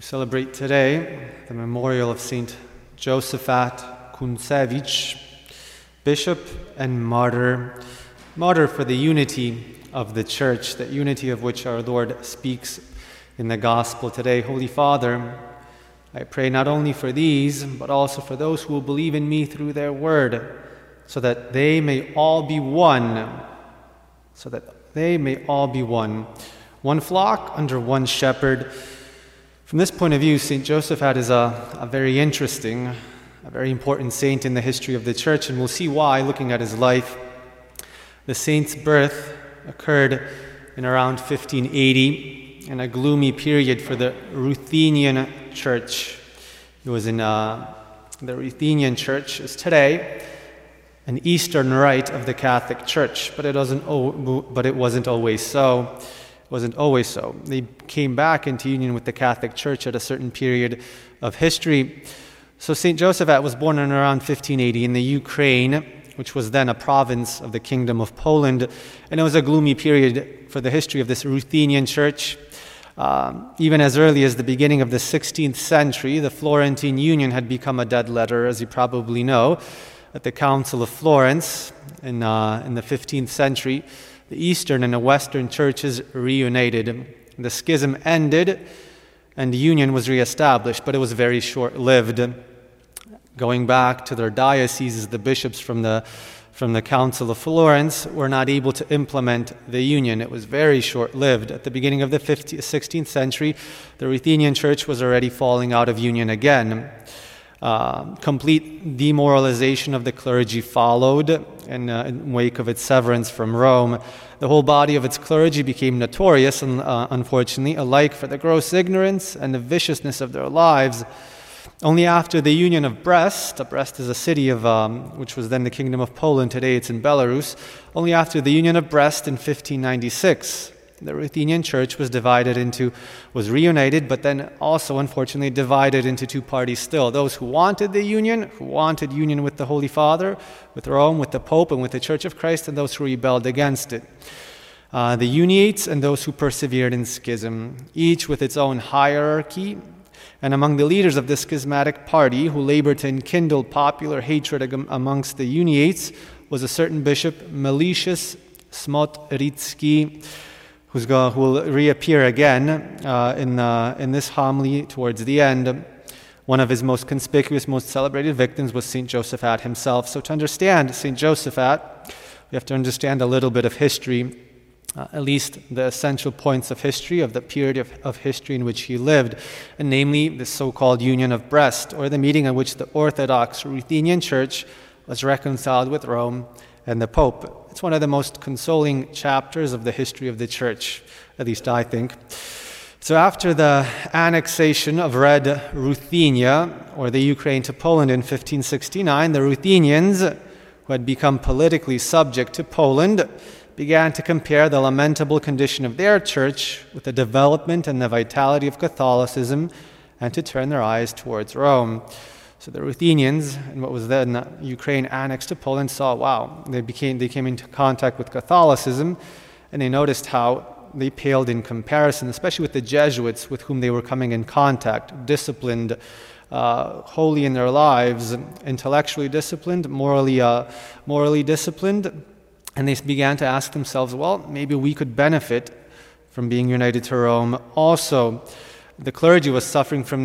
We celebrate today the memorial of Saint Josaphat Kuntsevich, bishop and martyr for the unity of the Church, that unity of which our Lord speaks in the Gospel today. Holy Father, I pray not only for these, but also for those who will believe in me through their word, so that they may all be one, one flock under one shepherd. From this point of view, St. Josaphat is a very interesting, a very important saint in the history of the Church, and we'll see why looking at his life. The saint's birth occurred in around 1580, in a gloomy period for the Ruthenian Church. It was in the Ruthenian Church is today an eastern rite of the Catholic Church, but it wasn't always so. They came back into union with the Catholic Church at a certain period of history. So St. Josaphat was born in around 1580 in the Ukraine, which was then a province of the Kingdom of Poland, and it was a gloomy period for the history of this Ruthenian Church. Even as early as the beginning of the 16th century, the Florentine Union had become a dead letter, as you probably know. At the Council of Florence in the 15th century, the Eastern and the Western churches reunited. The schism ended and the union was reestablished, but it was very short-lived. Going back to their dioceses, the bishops from the Council of Florence were not able to implement the union. It was very short-lived. At the beginning of the 16th century, the Ruthenian Church was already falling out of union again. Complete demoralization of the clergy followed in wake of its severance from Rome. The whole body of its clergy became notorious, unfortunately, alike for the gross ignorance and the viciousness of their lives. Only after the Union of Brest is a city of which was then the Kingdom of Poland, today it's in Belarus, only after the Union of Brest in 1596, the Ruthenian Church was reunited, but then also, unfortunately, divided into two parties still. Those who wanted the union, who wanted union with the Holy Father, with Rome, with the Pope, and with the Church of Christ, and those who rebelled against it. The Uniates and those who persevered in schism, each with its own hierarchy. And among the leaders of the schismatic party who labored to enkindle popular hatred amongst the Uniates was a certain bishop, Meletius Smotritsky, who will reappear again in this homily towards the end. One of his most conspicuous, most celebrated victims was St. Josaphat himself. So to understand St. Josaphat, we have to understand a little bit of history, at least the essential points of history, of the period of history in which he lived, and namely the so-called Union of Brest, or the meeting at which the Orthodox Ruthenian Church was reconciled with Rome and the Pope. It's one of the most consoling chapters of the history of the Church, at least I think. So after the annexation of Red Ruthenia, or the Ukraine, to Poland in 1569, the Ruthenians, who had become politically subject to Poland, began to compare the lamentable condition of their church with the development and the vitality of Catholicism, and to turn their eyes towards Rome. So the Ruthenians, in what was then Ukraine annexed to Poland, saw, wow, they came into contact with Catholicism, and they noticed how they paled in comparison, especially with the Jesuits with whom they were coming in contact, disciplined, holy in their lives, intellectually disciplined, morally disciplined, and they began to ask themselves, well, maybe we could benefit from being united to Rome also. The clergy was suffering from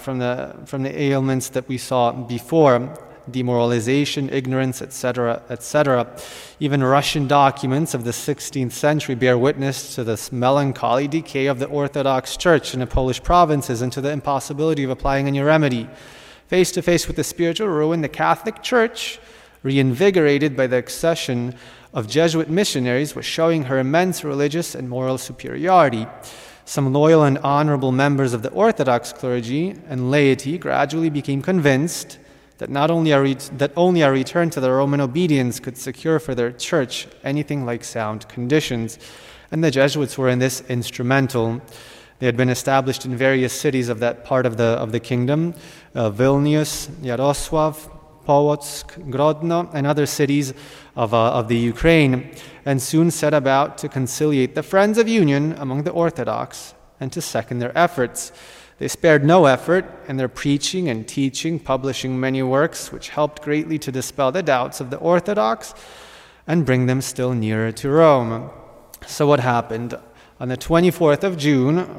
the ailments that we saw before: demoralization, ignorance, etc., etc. Even Russian documents of the 16th century bear witness to this melancholy decay of the Orthodox Church in the Polish provinces and to the impossibility of applying any remedy. Face to face with the spiritual ruin, the Catholic Church, reinvigorated by the accession of Jesuit missionaries, was showing her immense religious and moral superiority. Some loyal and honorable members of the Orthodox clergy and laity gradually became convinced that only a return to the Roman obedience could secure for their church anything like sound conditions, and the Jesuits were in this instrumental. They had been established in various cities of that part of the kingdom: Vilnius, Yarosław, Polotsk, Grodno, and other cities of the Ukraine, and soon set about to conciliate the friends of union among the Orthodox and to second their efforts. They spared no effort in their preaching and teaching, publishing many works which helped greatly to dispel the doubts of the Orthodox and bring them still nearer to Rome. So what happened? On the 24th of June of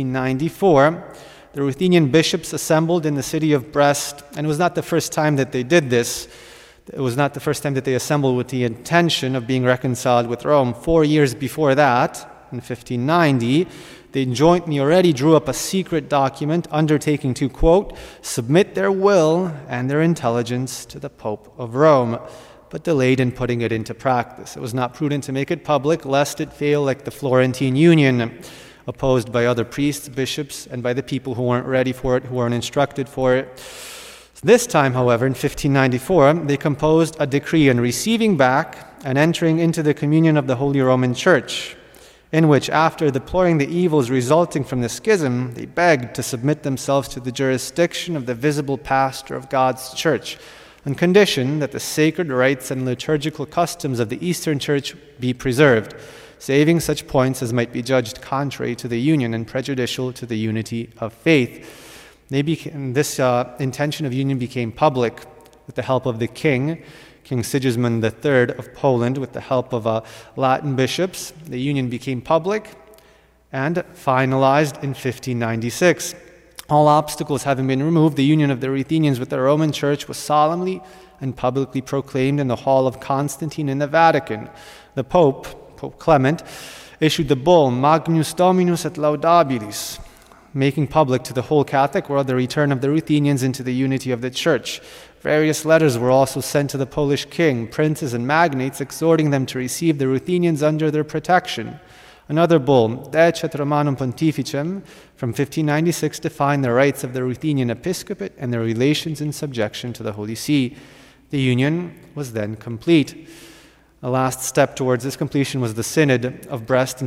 1594, the Ruthenian bishops assembled in the city of Brest, and it was not the first time that they did this. It was not the first time that they assembled with the intention of being reconciled with Rome. 4 years before that, in 1590, they jointly already drew up a secret document undertaking to, quote, submit their will and their intelligence to the Pope of Rome, but delayed in putting it into practice. It was not prudent to make it public, lest it fail like the Florentine Union, opposed by other priests, bishops, and by the people who weren't ready for it, who weren't instructed for it. This time, however, in 1594, they composed a decree on receiving back and entering into the communion of the Holy Roman Church, in which, after deploring the evils resulting from the schism, they begged to submit themselves to the jurisdiction of the visible pastor of God's Church, on condition that the sacred rites and liturgical customs of the Eastern Church be preserved, saving such points as might be judged contrary to the union and prejudicial to the unity of faith. This intention of union became public with the help of the king, King Sigismund III of Poland, with the help of Latin bishops. The union became public and finalized in 1596. All obstacles having been removed, the union of the Ruthenians with the Roman Church was solemnly and publicly proclaimed in the Hall of Constantine in the Vatican. The Pope Clement, issued the bull Magnus Dominus et Laudabilis, making public to the whole Catholic world the return of the Ruthenians into the unity of the Church. Various letters were also sent to the Polish king, princes, and magnates, exhorting them to receive the Ruthenians under their protection. Another bull, Decet Romanum Pontificem, from 1596, defined the rights of the Ruthenian episcopate and their relations in subjection to the Holy See. The union was then complete. The last step towards this completion was the Synod of Brest in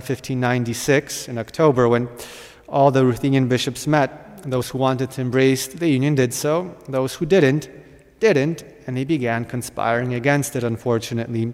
1596, in October, when all the Ruthenian bishops met. Those who wanted to embrace the union did so. Those who didn't, and they began conspiring against it, unfortunately.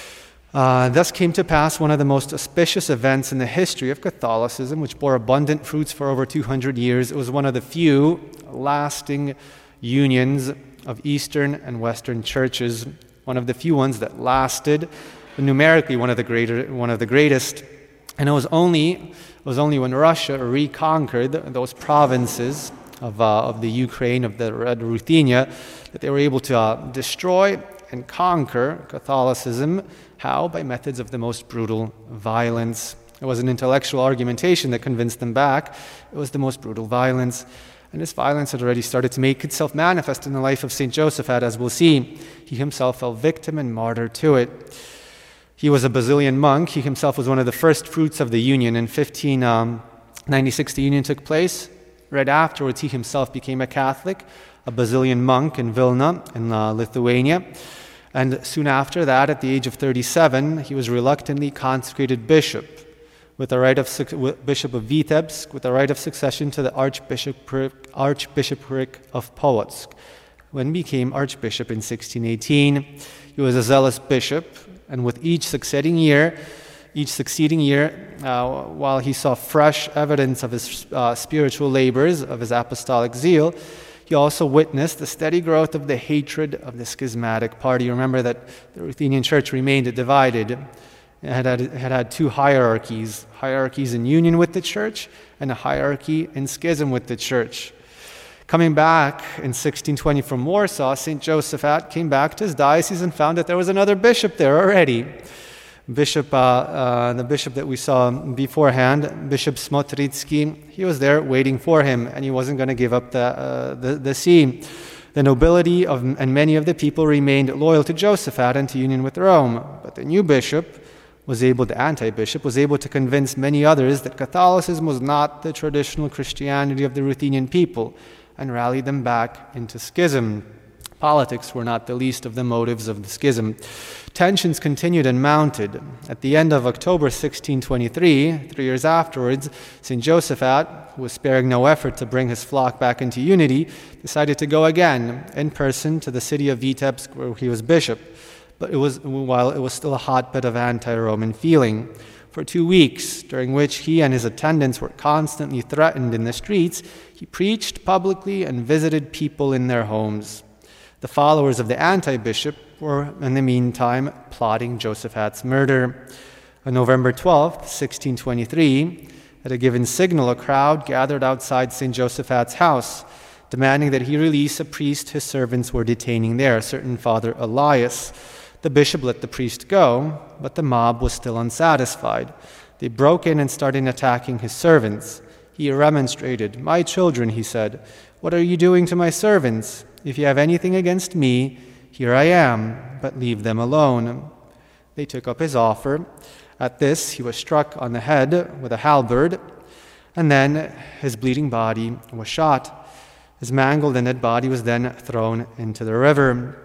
Thus came to pass one of the most auspicious events in the history of Catholicism, which bore abundant fruits for over 200 years. It was one of the few lasting unions of Eastern and Western churches, one of the few ones that lasted, numerically one of the greatest. And it was only when Russia reconquered those provinces of the Ukraine, of the Red Ruthenia, that they were able to destroy and conquer Catholicism. How? By methods of the most brutal violence. It was an intellectual argumentation that convinced them back. It was the most brutal violence. And this violence had already started to make itself manifest in the life of St. Josaphat, as we'll see. He himself fell victim and martyr to it. He was a Basilian monk. He himself was one of the first fruits of the union. In 1596, the union took place. Right afterwards, he himself became a Catholic, a Basilian monk in Vilna, in Lithuania. And soon after that, at the age of 37, he was reluctantly consecrated bishop, with the right of Bishop of Vitebsk, with the right of succession to the Archbishopric of Polotsk. When he became archbishop in 1618, he was a zealous bishop, and with each succeeding year, while he saw fresh evidence of his spiritual labors, of his apostolic zeal, he also witnessed the steady growth of the hatred of the schismatic party. Remember that the Ruthenian Church remained divided. It had two hierarchies in union with the Church and a hierarchy in schism with the Church. Coming back in 1620 from Warsaw, St. Josaphat came back to his diocese and found that there was another bishop there already. The bishop that we saw beforehand, Bishop Smotritsky, he was there waiting for him, and he wasn't going to give up the see. The nobility and many of the people remained loyal to Josaphat and to union with Rome, but the new bishop, the anti-bishop, was able to convince many others that Catholicism was not the traditional Christianity of the Ruthenian people, and rallied them back into schism. Politics were not the least of the motives of the schism. Tensions continued and mounted. At the end of October 1623, 3 years afterwards, St. Josaphat, who was sparing no effort to bring his flock back into unity, decided to go again in person to the city of Vitebsk, where he was bishop. But while it was still a hotbed of anti-Roman feeling. For 2 weeks, during which he and his attendants were constantly threatened in the streets, he preached publicly and visited people in their homes. The followers of the anti-bishop were, in the meantime, plotting Josaphat's murder. On November 12th, 1623, at a given signal, a crowd gathered outside St. Josaphat's house, demanding that he release a priest his servants were detaining there, a certain Father Elias. The bishop let the priest go, but the mob was still unsatisfied. They broke in and started attacking his servants. He remonstrated. "My children," he said, "what are you doing to my servants? If you have anything against me, here I am, but leave them alone." They took up his offer. At this, he was struck on the head with a halberd, and then his bleeding body was shot. His mangled and dead body was then thrown into the river.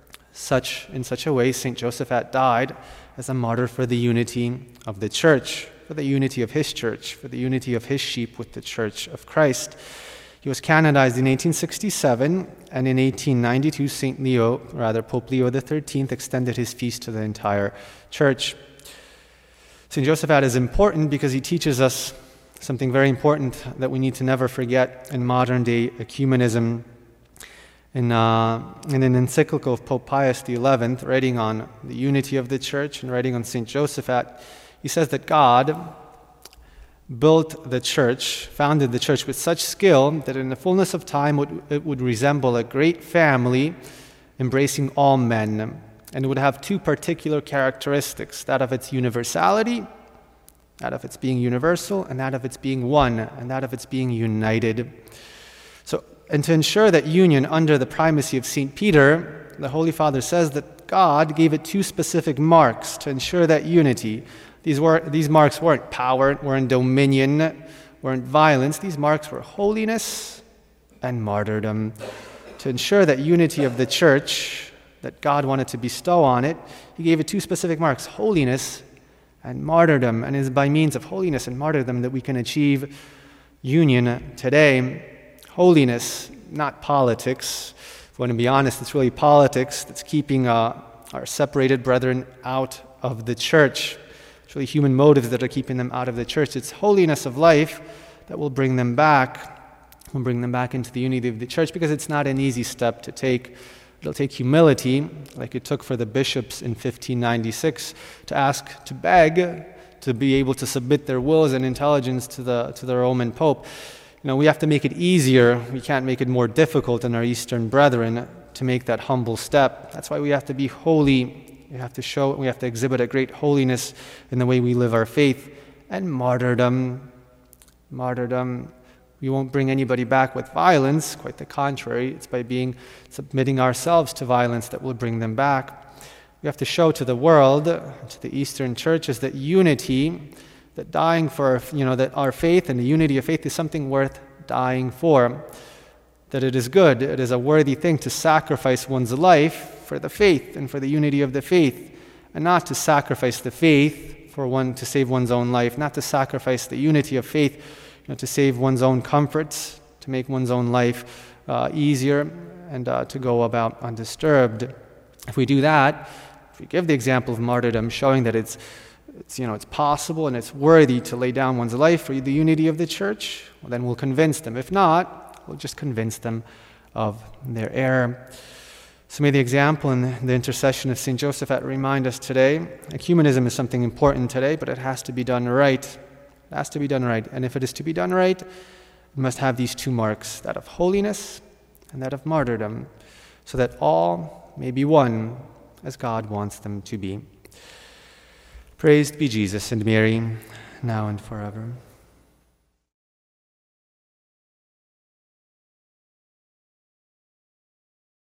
In such a way, St. Josaphat died as a martyr for the unity of the church, for the unity of his church, for the unity of his sheep with the church of Christ. He was canonized in 1867, and in 1892, Pope Leo XIII extended his feast to the entire church. St. Josaphat is important because he teaches us something very important that we need to never forget in modern-day ecumenism. In an encyclical of Pope Pius XI, writing on the unity of the church and writing on St. Josaphat, he says that God built the church, founded the church with such skill that in the fullness of time it would resemble a great family embracing all men. And it would have two particular characteristics, that of its universality, that of its being universal, and that of its being one, and that of its being united. And to ensure that union under the primacy of St. Peter, the Holy Father says that God gave it two specific marks to ensure that unity. These marks weren't power, weren't dominion, weren't violence. These marks were holiness and martyrdom. To ensure that unity of the church that God wanted to bestow on it, he gave it two specific marks, holiness and martyrdom. And it is by means of holiness and martyrdom that we can achieve union today. Holiness, not politics. If we want to be honest, it's really politics that's keeping our separated brethren out of the church. It's really human motives that are keeping them out of the church. It's holiness of life that will bring them back. Will bring them back into the unity of the church, because it's not an easy step to take. It'll take humility, like it took for the bishops in 1596 to beg to be able to submit their wills and intelligence to the Roman Pope. We have to make it easier. We can't make it more difficult in our Eastern brethren to make that humble step. That's why we have to be holy. We have to exhibit a great holiness in the way we live our faith. And martyrdom. We won't bring anybody back with violence. Quite the contrary. It's by submitting ourselves to violence that will bring them back. We have to show to the world, to the Eastern churches, that unity, that dying for, that our faith and the unity of faith is something worth dying for. That it is good, it is a worthy thing to sacrifice one's life for the faith and for the unity of the faith, and not to sacrifice the faith to save one's own life, not to sacrifice the unity of faith, to save one's own comforts, to make one's own life easier, and to go about undisturbed. If we do that, if we give the example of martyrdom, showing that it's possible and it's worthy to lay down one's life for the unity of the church, well, then we'll convince them. If not, we'll just convince them of their error. So may the example and the intercession of St. Josaphat remind us today, ecumenism is something important today, but it has to be done right. It has to be done right. And if it is to be done right, it must have these two marks, that of holiness and that of martyrdom, so that all may be one as God wants them to be. Praised be Jesus and Mary, now and forever.